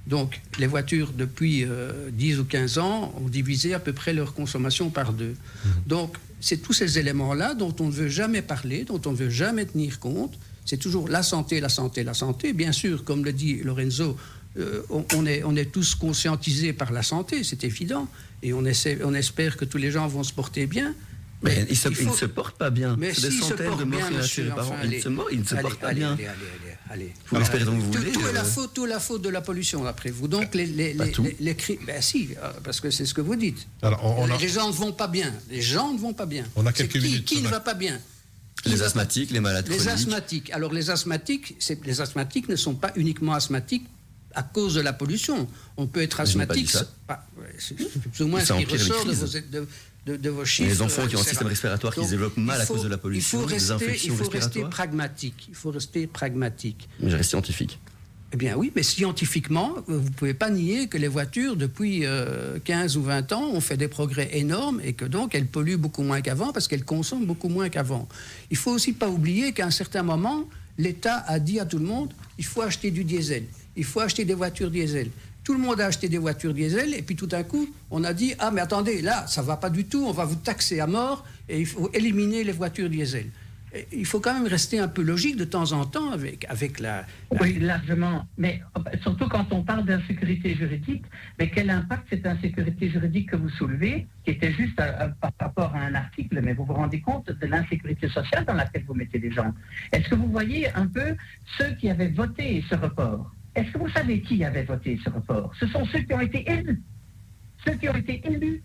Donc, les voitures, depuis 10 ou 15 ans, ont divisé à peu près leur consommation par 2. Donc, c'est tous ces éléments-là dont on ne veut jamais parler, dont on ne veut jamais tenir compte. C'est toujours la santé, la santé, la santé. Bien sûr, comme le dit Lorenzo, on est tous conscientisés par la santé, c'est évident. Et on espère que tous les gens vont se porter bien.
Mais ils ne se portent pas bien.
Mais
c'est des centaines de morts financiers par an. Ils ne se portent pas bien.
Allez.
Vous l'espérez donc vous voulez.
Tout est la faute de la pollution, d'après vous. Donc, les cris... Ben si, parce que c'est ce que vous dites.
Alors,
les gens ne vont pas bien. Les gens ne vont pas bien.
On a quelques minutes.
Qui ne va pas bien?
Les asthmatiques, les malades chroniques.
Les asthmatiques. Alors, les asthmatiques ne sont pas uniquement asthmatiques à cause de la pollution. On peut être asthmatique... C'est plus ou moins ce qui ressort de vos chiffres.
Les enfants qui ont un système respiratoire qui se développe mal à cause de la pollution, des infections respiratoires.
Il faut rester pragmatique.
Mais je reste scientifique.
Eh bien oui, mais scientifiquement, vous ne pouvez pas nier que les voitures, depuis 15 ou 20 ans, ont fait des progrès énormes et que donc elles polluent beaucoup moins qu'avant parce qu'elles consomment beaucoup moins qu'avant. Il ne faut aussi pas oublier qu'à un certain moment, l'État a dit à tout le monde, il faut acheter du diesel, il faut acheter des voitures diesel. Tout le monde a acheté des voitures diesel et puis tout d'un coup, on a dit « Ah, mais attendez, là, ça ne va pas du tout, on va vous taxer à mort et il faut éliminer les voitures diesel. » Il faut quand même rester un peu logique de temps en temps avec la...
Oui, largement. Mais surtout quand on parle d'insécurité juridique, mais quel impact cette insécurité juridique que vous soulevez, qui était juste par rapport à un article, mais vous vous rendez compte de l'insécurité sociale dans laquelle vous mettez les gens. Est-ce que vous voyez un peu ceux qui avaient voté ce report? Est-ce que vous savez qui avait voté ce report? Ce sont ceux qui ont été élus. Ceux qui ont été élus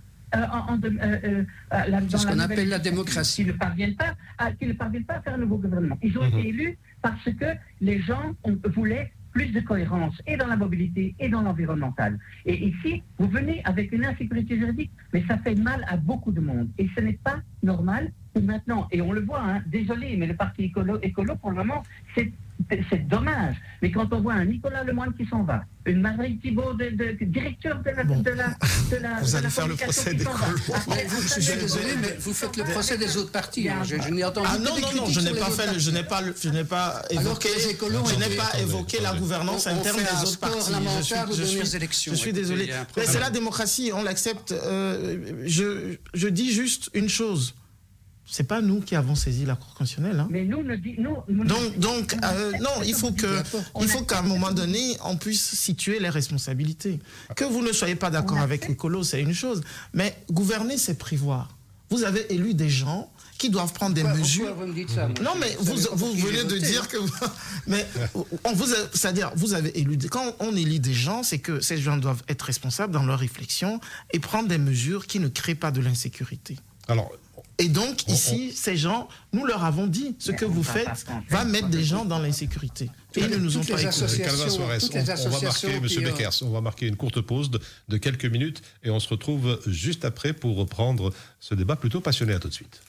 c'est ce qu'on appelle la démocratie.
Qui ne parviennent pas à faire un nouveau gouvernement. Ils ont été élus parce que les gens voulaient plus de cohérence et dans la mobilité et dans l'environnemental. Et ici, vous venez avec une insécurité juridique, mais ça fait mal à beaucoup de monde. Et ce n'est pas normal que maintenant, et on le voit, hein, désolé, mais le parti écolo pour le moment, c'est dommage. Mais quand on voit un Nicolas Lemoine qui s'en va, une Marie Thibault, directeur de la
vous allez faire le procès des colos.
Je suis désolé, mais vous faites le procès des autres partis. Hein. Je n'ai entendu
non, je n'ai pas évoqué la gouvernance interne des autres partis. Je suis désolé. Mais c'est la démocratie, on l'accepte. Je dis juste une chose. C'est pas nous qui avons saisi la Cour constitutionnelle. Hein.
Mais nous,
non, il faut qu'à un moment donné, on puisse situer les responsabilités. Que vous ne soyez pas d'accord avec l'écolo, c'est une chose. Mais gouverner, c'est prévoir. Vous avez élu des gens qui doivent prendre des mesures.
Vous me dites ça,
non, mais vous venez de dire que... Mais c'est-à-dire, vous avez élu... Quand on élit des gens, c'est que ces gens doivent être responsables dans leur réflexion et prendre des mesures qui ne créent pas de l'insécurité. Et donc, ici, ces gens, nous leur avons dit, ce que vous faites va mettre des gens dans l'insécurité. Et ils ne nous ont pas écoutés.
Calvin Soares, on va marquer, M. Beckers, on va marquer une courte pause de quelques minutes et on se retrouve juste après pour reprendre ce débat plutôt passionné. À tout de suite.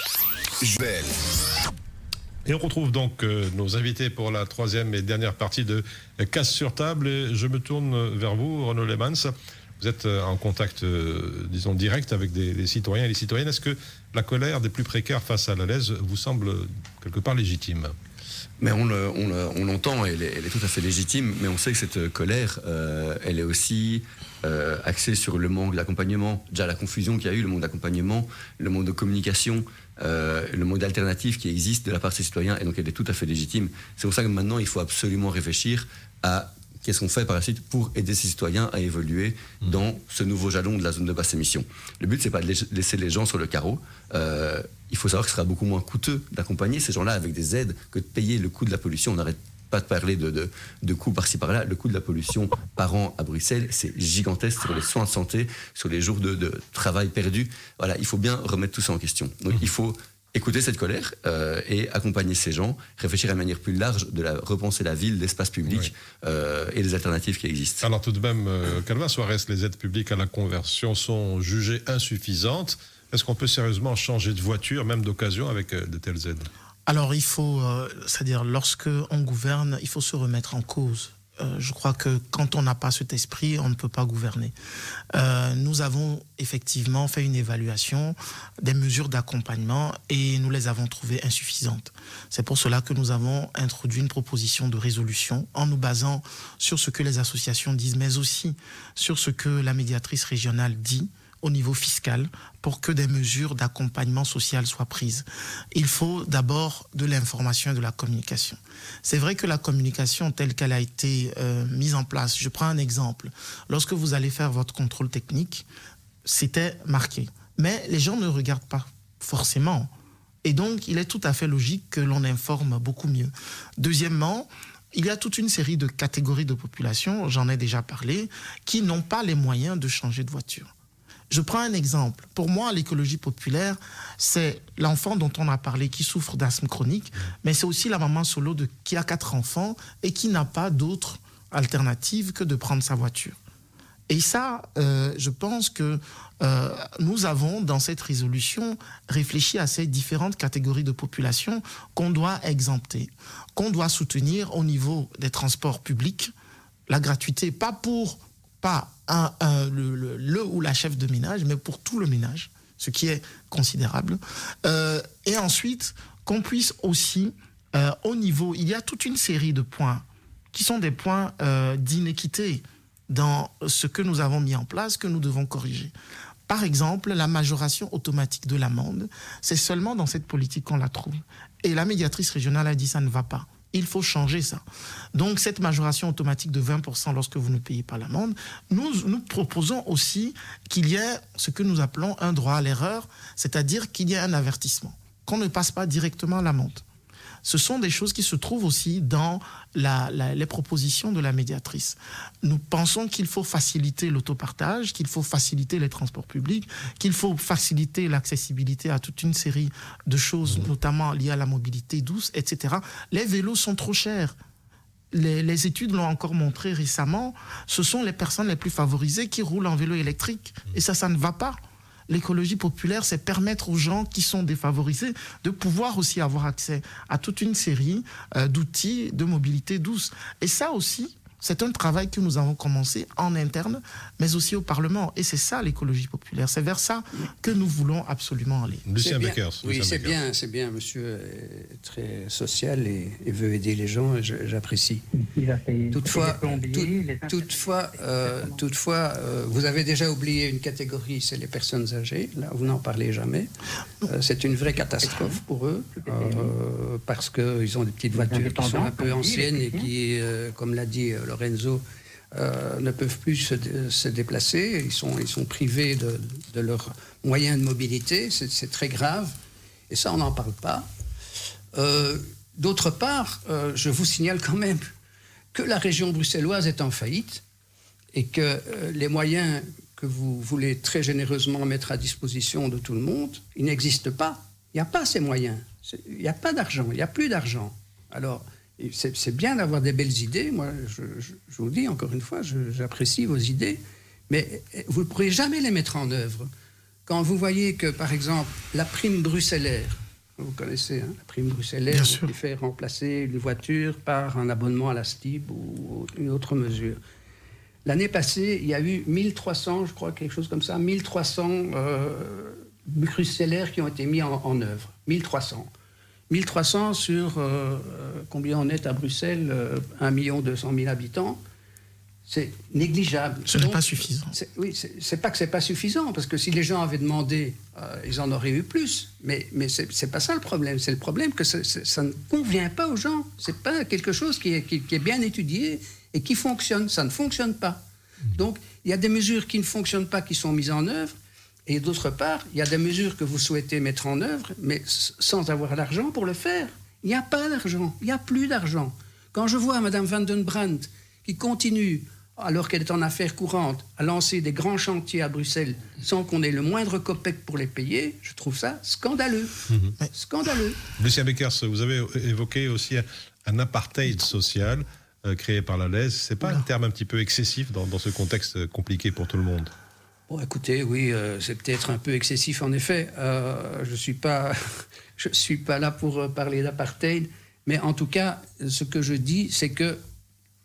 Et on retrouve donc nos invités pour la troisième et dernière partie de Casse sur table. Et je me tourne vers vous, Renaud Lemans. Vous êtes en contact, disons, direct avec des citoyens et des citoyennes. Est-ce que la colère des plus précaires face à la LES vous semble quelque part légitime ?
Mais on l'entend, elle est tout à fait légitime, mais on sait que cette colère, elle est aussi axée sur le manque d'accompagnement. Déjà la confusion qu'il y a eu, le manque d'accompagnement, le manque de communication, le manque d'alternative qui existe de la part de ces citoyens, et donc elle est tout à fait légitime. C'est pour ça que maintenant, il faut absolument réfléchir à qu'est-ce qu'on fait par la suite pour aider ces citoyens à évoluer dans ce nouveau jalon de la zone de basse émission. Le but, c'est pas de laisser les gens sur le carreau. Il faut savoir que ce sera beaucoup moins coûteux d'accompagner ces gens-là avec des aides que de payer le coût de la pollution. On n'arrête pas de parler de coûts par-ci par-là. Le coût de la pollution par an à Bruxelles, c'est gigantesque sur les soins de santé, sur les jours de travail perdus. Voilà, il faut bien remettre tout ça en question. Donc il faut écouter cette colère et accompagner ces gens, réfléchir à une manière plus large de repenser la ville, l'espace public et les alternatives qui existent.
Alors tout de même, Calvin Soares, les aides publiques à la conversion sont jugées insuffisantes. Est-ce qu'on peut sérieusement changer de voiture, même d'occasion, avec de telles aides ?
Alors il faut, c'est-à-dire lorsque on gouverne, il faut se remettre en cause. je crois que quand on n'a pas cet esprit, on ne peut pas gouverner. Nous avons effectivement fait une évaluation des mesures d'accompagnement et nous les avons trouvées insuffisantes. C'est pour cela que nous avons introduit une proposition de résolution en nous basant sur ce que les associations disent, mais aussi sur ce que la médiatrice régionale dit au niveau fiscal pour que des mesures d'accompagnement social soient prises. Il faut d'abord de l'information et de la communication. C'est vrai que la communication telle qu'elle a été mise en place, je prends un exemple. Lorsque vous allez faire votre contrôle technique, c'était marqué. Mais les gens ne regardent pas forcément. Et donc, il est tout à fait logique que l'on informe beaucoup mieux. Deuxièmement, il y a toute une série de catégories de population, j'en ai déjà parlé, qui n'ont pas les moyens de changer de voiture. Je prends un exemple. Pour moi, l'écologie populaire, c'est l'enfant dont on a parlé qui souffre d'asthme chronique, mais c'est aussi la maman solo qui a 4 enfants et qui n'a pas d'autre alternative que de prendre sa voiture. Et ça, je pense que nous avons, dans cette résolution, réfléchi à ces différentes catégories de population qu'on doit exempter, qu'on doit soutenir au niveau des transports publics, la gratuité, pas le ou la chef de ménage, mais pour tout le ménage, ce qui est considérable. Et ensuite, qu'on puisse aussi, au niveau, il y a toute une série de points qui sont des points d'inéquité dans ce que nous avons mis en place, que nous devons corriger. Par exemple, la majoration automatique de l'amende, c'est seulement dans cette politique qu'on la trouve. Et la médiatrice régionale a dit ça ne va pas. Il faut changer ça. Donc, cette majoration automatique de 20% lorsque vous ne payez pas l'amende, nous proposons aussi qu'il y ait ce que nous appelons un droit à l'erreur, c'est-à-dire qu'il y ait un avertissement, qu'on ne passe pas directement l'amende. Ce sont des choses qui se trouvent aussi dans les propositions de la médiatrice. Nous pensons qu'il faut faciliter l'autopartage, qu'il faut faciliter les transports publics, qu'il faut faciliter l'accessibilité à toute une série de choses, notamment liées à la mobilité douce, etc. Les vélos sont trop chers. Les études l'ont encore montré récemment. Ce sont les personnes les plus favorisées qui roulent en vélo électrique. Et ça ne va pas. L'écologie populaire, c'est permettre aux gens qui sont défavorisés de pouvoir aussi avoir accès à toute une série d'outils de mobilité douce. Et ça aussi, c'est un travail que nous avons commencé en interne, mais aussi au Parlement. Et c'est ça l'écologie populaire. C'est vers ça que nous voulons absolument aller.
Lucien Beckers.
Oui, c'est bien. Monsieur est très social et veut aider les gens. J'apprécie. Toutefois, vous avez déjà oublié une catégorie, c'est les personnes âgées. Là, vous n'en parlez jamais. C'est une vraie catastrophe pour eux parce qu'ils ont des petites voitures qui sont un peu anciennes et qui, comme l'a dit Lorenzo, ne peuvent plus se déplacer. Ils sont privés de leurs moyens de mobilité. C'est très grave. Et ça, on n'en parle pas. D'autre part, je vous signale quand même que la région bruxelloise est en faillite et que les moyens que vous voulez très généreusement mettre à disposition de tout le monde, ils n'existent pas. Il n'y a pas ces moyens. Il n'y a pas d'argent. Il n'y a plus d'argent. Alors, c'est bien d'avoir des belles idées. Moi, je vous dis encore une fois, j'apprécie vos idées, mais vous ne pourrez jamais les mettre en œuvre. Quand vous voyez que, par exemple, la prime bruxellaire, vous connaissez, la prime bruxellaire qui fait remplacer une voiture par un abonnement à la STIB ou une autre mesure. L'année passée, il y a eu 1300, je crois, quelque chose comme ça, 1300 bruxellaires qui ont été mis en œuvre. 1300. 1300 sur combien on est à Bruxelles, 1 200 000 habitants, c'est négligeable.
Ce n'est pas suffisant.
Oui, c'est pas que c'est pas suffisant, parce que si les gens avaient demandé, ils en auraient eu plus. Mais c'est pas ça le problème. C'est le problème que ça ne convient pas aux gens. C'est pas quelque chose qui est bien étudié et qui fonctionne. Ça ne fonctionne pas. Donc, il y a des mesures qui ne fonctionnent pas, qui sont mises en œuvre. Et d'autre part, il y a des mesures que vous souhaitez mettre en œuvre, mais sans avoir l'argent pour le faire. Il n'y a pas d'argent, il n'y a plus d'argent. Quand je vois Mme Van den Brandt qui continue, alors qu'elle est en affaires courantes, à lancer des grands chantiers à Bruxelles sans qu'on ait le moindre copec pour les payer, je trouve ça scandaleux. Scandaleux.
Lucien Beckers, vous avez évoqué aussi un apartheid social créé par la LES. Ce n'est pas un terme un petit peu excessif dans ce contexte compliqué pour tout le monde ?
Bon, écoutez, oui, c'est peut-être un peu excessif en effet. Je suis pas là pour parler d'apartheid, mais en tout cas, ce que je dis, c'est que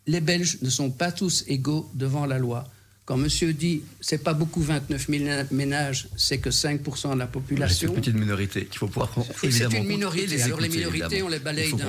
les Belges ne sont pas tous égaux devant la loi. Quand monsieur dit c'est pas beaucoup 29 000 ménages, c'est que 5% de la population.
C'est une petite minorité qu'il faut pouvoir prendre.
Et c'est une minorité. Alors les minorités, on les balaye d'un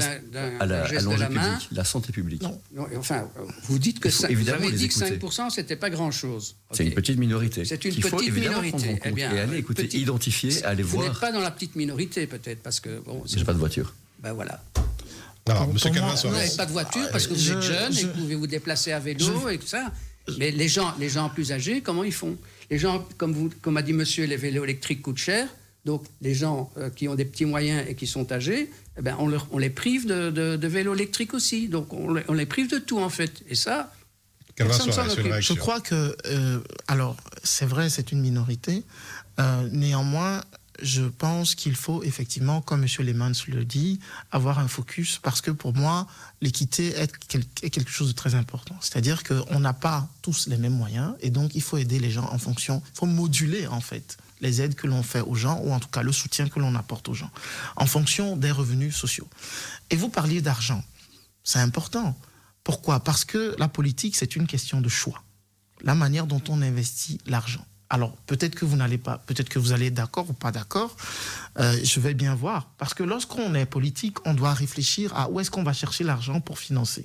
geste de la main.
La santé publique.
Non, enfin, vous dites que vous avez dit que 5%, c'était pas grand-chose.
C'est une petite minorité.
C'est une petite minorité.
Eh bien, et allez écouter, identifier, aller voir.
Vous n'êtes pas dans la petite minorité peut-être parce que bon.
J'ai pas de voiture.
Ben voilà.
Alors, monsieur Calvin
Vous n'avez pas de voiture parce que vous êtes jeune et que vous pouvez vous déplacer à vélo et tout ça. Mais les gens les plus âgés, comment ils font? Les gens, comme a dit monsieur, les vélos électriques coûtent cher. Donc, les gens qui ont des petits moyens et qui sont âgés, eh ben, on les prive de vélos électriques aussi. Donc, on les prive de tout, en fait. Et ça, personne s'en occupe.
Je crois que... alors, c'est vrai, c'est une minorité. Néanmoins, je pense qu'il faut effectivement, comme M. Leemans le dit, avoir un focus parce que pour moi, l'équité est quelque chose de très important. C'est-à-dire qu'on n'a pas tous les mêmes moyens et donc il faut aider les gens en fonction, il faut moduler en fait les aides que l'on fait aux gens ou en tout cas le soutien que l'on apporte aux gens en fonction des revenus sociaux. Et vous parliez d'argent, c'est important. Pourquoi? Parce que la politique, c'est une question de choix. La manière dont on investit l'argent. Alors, peut-être que vous n'allez pas, peut-être que vous allez être d'accord ou pas d'accord, je vais bien voir. Parce que lorsqu'on est politique, on doit réfléchir à où est-ce qu'on va chercher l'argent pour financer.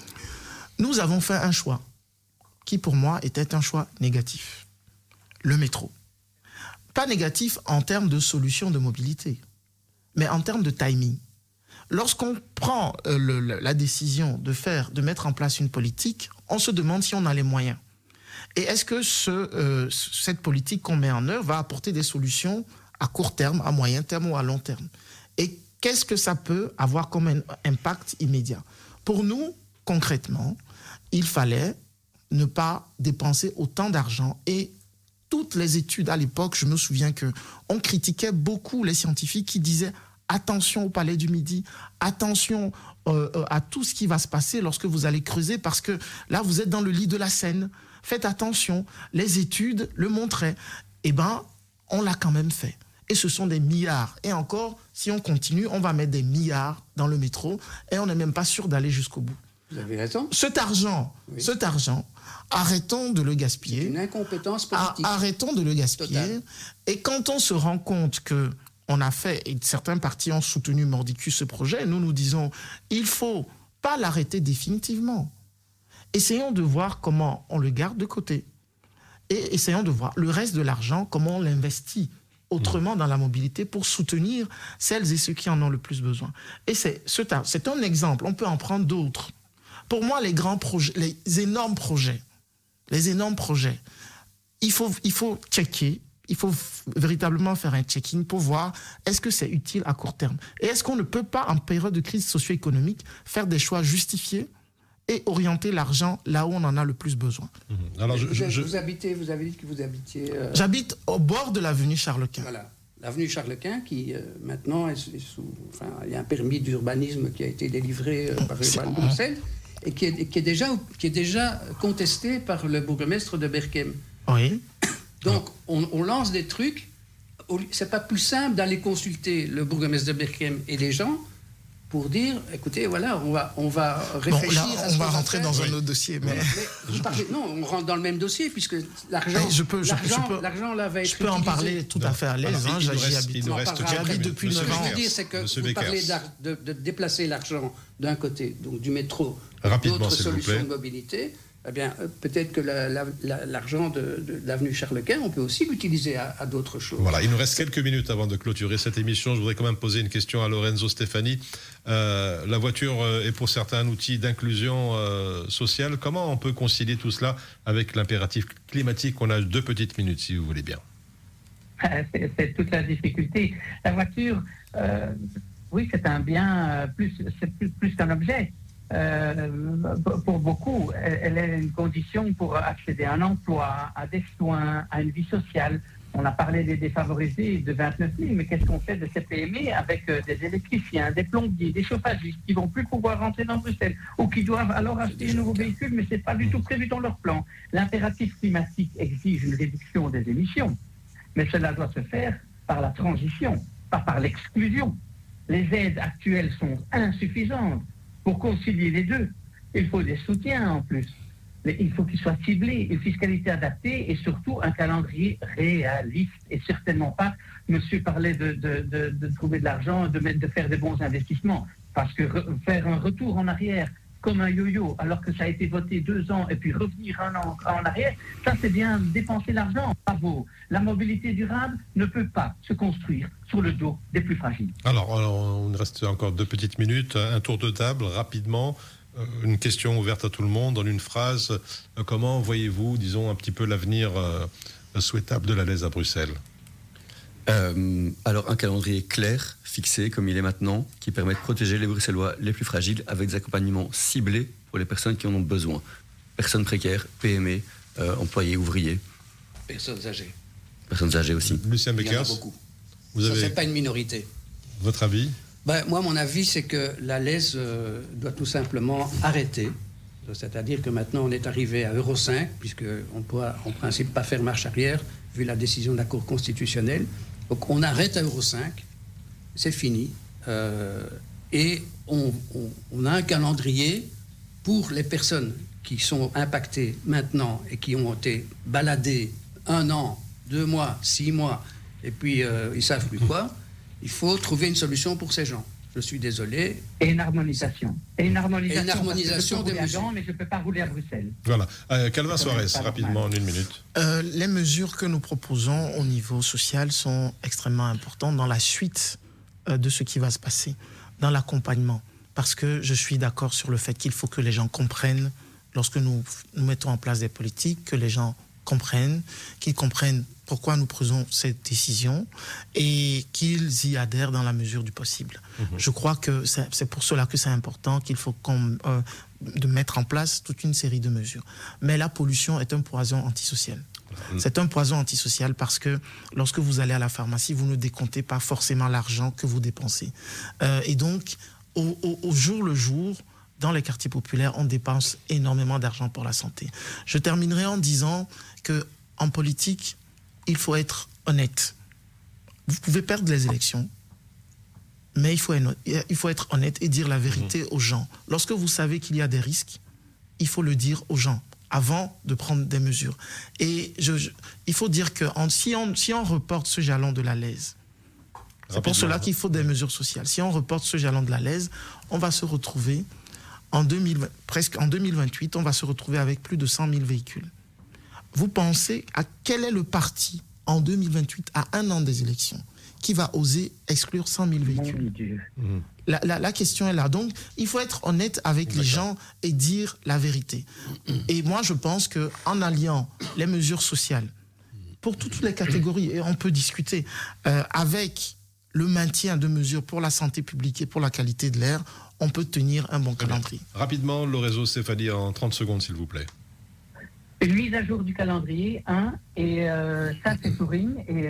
Nous avons fait un choix qui, pour moi, était un choix négatif. Le métro. Pas négatif en termes de solution de mobilité, mais en termes de timing. Lorsqu'on prend la décision de mettre en place une politique, on se demande si on a les moyens. Et est-ce que cette politique qu'on met en œuvre va apporter des solutions à court terme, à moyen terme ou à long terme? Et qu'est-ce que ça peut avoir comme impact immédiat? Pour nous, concrètement, il fallait ne pas dépenser autant d'argent. Et toutes les études à l'époque, je me souviens qu'on critiquait beaucoup les scientifiques qui disaient attention au palais du Midi, attention à tout ce qui va se passer lorsque vous allez creuser, parce que là, vous êtes dans le lit de la Seine. Faites attention, les études le montraient. Eh bien, on l'a quand même fait. Et ce sont des milliards. Et encore, si on continue, on va mettre des milliards dans le métro et on n'est même pas sûr d'aller jusqu'au bout.
Vous avez raison.
Cet argent, arrêtons de le gaspiller.
C'est une incompétence politique.
Arrêtons de le gaspiller. Total. Et quand on se rend compte qu'on a fait, et certains partis ont soutenu mordicus ce projet, nous disons, il ne faut pas l'arrêter définitivement. Essayons de voir comment on le garde de côté. Et essayons de voir le reste de l'argent, comment on l'investit autrement dans la mobilité pour soutenir celles et ceux qui en ont le plus besoin. Et c'est un exemple. On peut en prendre d'autres. Pour moi, les grands projets, les énormes projets, il faut checker, il faut véritablement faire un check-in pour voir est-ce que c'est utile à court terme. Et est-ce qu'on ne peut pas, en période de crise socio-économique, faire des choix justifiés et orienter l'argent là où on en a le plus besoin.
Alors vous avez dit que vous habitiez...
J'habite au bord de l'avenue Charles-Quint.
Voilà, l'avenue Charles-Quint qui maintenant est sous... Enfin, il y a un permis d'urbanisme qui a été délivré par le Bruxelles et qui est déjà contesté par le bourgmestre de Berchem.
Oui.
Donc on lance des trucs, c'est pas plus simple d'aller consulter le bourgmestre de Berchem et les gens pour dire, écoutez, voilà, on va réfléchir à ce qu'on va rentrer
dans un autre dossier. Mais
non, on rentre dans le même dossier, puisque l'argent là va être
Je peux en parler tout à fait à l'aise. J'habite depuis 9 ans.
Ce que je veux dire, c'est que vous parlez de déplacer l'argent d'un côté, donc du métro, d'autres solutions de mobilité. Eh bien, peut-être que l'argent de l'avenue Charles-Quint, on peut aussi l'utiliser à d'autres choses.
Voilà, il nous reste quelques minutes avant de clôturer cette émission. Je voudrais quand même poser une question à Lorenzo Stefani. La voiture est pour certains un outil d'inclusion sociale. Comment on peut concilier tout cela avec l'impératif climatique? On a 2 petites minutes, si vous voulez bien.
C'est toute la difficulté. La voiture, oui, c'est un bien, c'est plus qu'un objet. Pour beaucoup, elle est une condition pour accéder à un emploi, à des soins, à une vie sociale. On a parlé des défavorisés de 29 000, mais qu'est-ce qu'on fait de ces PME avec des électriciens, des plombiers, des chauffagistes qui ne vont plus pouvoir rentrer dans Bruxelles ou qui doivent alors acheter un nouveau véhicule, mais ce n'est pas du tout prévu dans leur plan. L'impératif climatique exige une réduction des émissions, mais cela doit se faire par la transition, pas par l'exclusion. Les aides actuelles sont insuffisantes pour concilier les deux. il faut des soutiens en plus. Mais il faut qu'il soit ciblé, une fiscalité adaptée et surtout un calendrier réaliste. Et certainement pas, monsieur parlait de trouver de l'argent, de faire des bons investissements. Parce que faire un retour en arrière comme un yo-yo, alors que ça a été voté 2 ans, et puis revenir 1 an en arrière, ça c'est bien dépenser l'argent. Bravo. La mobilité durable ne peut pas se construire sur le dos des plus fragiles.
Alors, on nous reste encore 2 petites minutes. Un tour de table, rapidement. Une question ouverte à tout le monde, en une phrase. Comment voyez-vous, disons, un petit peu l'avenir souhaitable de la LES à Bruxelles ?
Alors, un calendrier clair, fixé, comme il est maintenant, qui permet de protéger les Bruxellois les plus fragiles avec des accompagnements ciblés pour les personnes qui en ont besoin. Personnes précaires, PME, employés, ouvriers.
Personnes âgées.
Personnes âgées aussi.
Lucien
Il y en a
Beckers,
beaucoup.
vous
Ça,
avez
c'est pas une minorité.
votre avis ?
Moi, mon avis, c'est que la LES doit tout simplement arrêter. C'est-à-dire que maintenant, on est arrivé à Euro 5, puisqu'on ne pourra en principe pas faire marche arrière, vu la décision de la Cour constitutionnelle. Donc, on arrête à Euro 5, c'est fini. Et on a un calendrier pour les personnes qui sont impactées maintenant et qui ont été baladées 1 an, 2 mois, 6 mois, et puis ils ne savent plus quoi. Il faut trouver une solution pour ces gens. Je suis désolé.
Et une harmonisation. Et une
harmonisation
des
des mesures.
mais je ne peux pas rouler à Bruxelles.
Voilà. Calvin Soares, rapidement, en 1 minute.
Les mesures que nous proposons au niveau social sont extrêmement importantes dans la suite de ce qui va se passer, dans l'accompagnement. Parce que je suis d'accord sur le fait qu'il faut que les gens comprennent, lorsque nous mettons en place des politiques, que les gens comprennent, qu'ils comprennent pourquoi nous prenons cette décision et qu'ils y adhèrent dans la mesure du possible. Je crois que c'est pour cela que c'est important qu'il faut de mettre en place toute une série de mesures. Mais la pollution est un poison antisocial. C'est un poison antisocial parce que lorsque vous allez à la pharmacie, vous ne décomptez pas forcément l'argent que vous dépensez. Et donc, au jour le jour, dans les quartiers populaires, on dépense énormément d'argent pour la santé. Je terminerai en disant qu'en politique, il faut être honnête. Vous pouvez perdre les élections, mais il faut être honnête et dire la vérité aux gens. Lorsque vous savez qu'il y a des risques, il faut le dire aux gens avant de prendre des mesures. Et il faut dire que si on reporte ce jalon de la LES, c'est pour cela qu'il faut des mesures sociales. Si on reporte ce jalon de la LES, on va se retrouver presque en 2028, on va se retrouver avec plus de 100 000 véhicules. Vous pensez à quel est le parti en 2028, à 1 an des élections, qui va oser exclure 100 000 véhicules? La question est là. Donc, il faut être honnête avec les gens et dire la vérité. Et moi, je pense qu'en alliant les mesures sociales, pour toutes les catégories, et on peut discuter, avec le maintien de mesures pour la santé publique et pour la qualité de l'air, on peut tenir un bon calendrier.
Rapidement, Lorenzo Stefani, en 30 secondes, s'il vous plaît.
Une mise à jour du calendrier, et ça c'est Touring. Et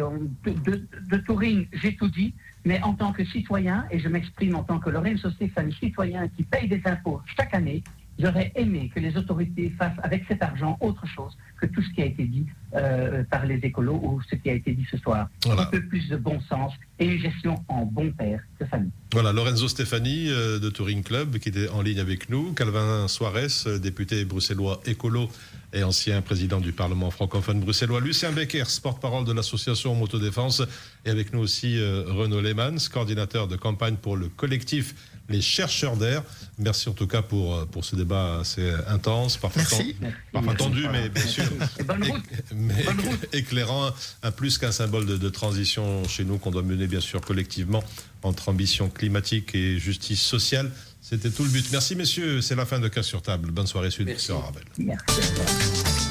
de Touring, j'ai tout dit, mais en tant que citoyen, et je m'exprime en tant que Lorenzo Stefani, citoyen qui paye des impôts chaque année, j'aurais aimé que les autorités fassent avec cet argent autre chose que tout ce qui a été dit par les écolos ou ce qui a été dit ce soir. Voilà. Un peu plus de bon sens et une gestion en bon père de famille.
Voilà, Lorenzo Stefani de Touring Club qui était en ligne avec nous, Calvin Soares, député bruxellois écolo et ancien président du Parlement francophone bruxellois, Lucien Beckers, porte-parole de l'association Motodéfense, et avec nous aussi Renaud Lehmans, coordinateur de campagne pour le collectif Les Chercheurs d'Air. Merci en tout cas pour ce débat assez intense, parfois tendu, mais bien sûr éclairant, plus qu'un symbole de transition chez nous qu'on doit mener bien sûr collectivement entre ambition climatique et justice sociale. C'était tout le but. Merci messieurs, c'est la fin de Cas sur table. Bonne soirée Sud sur Arabelle.
Merci.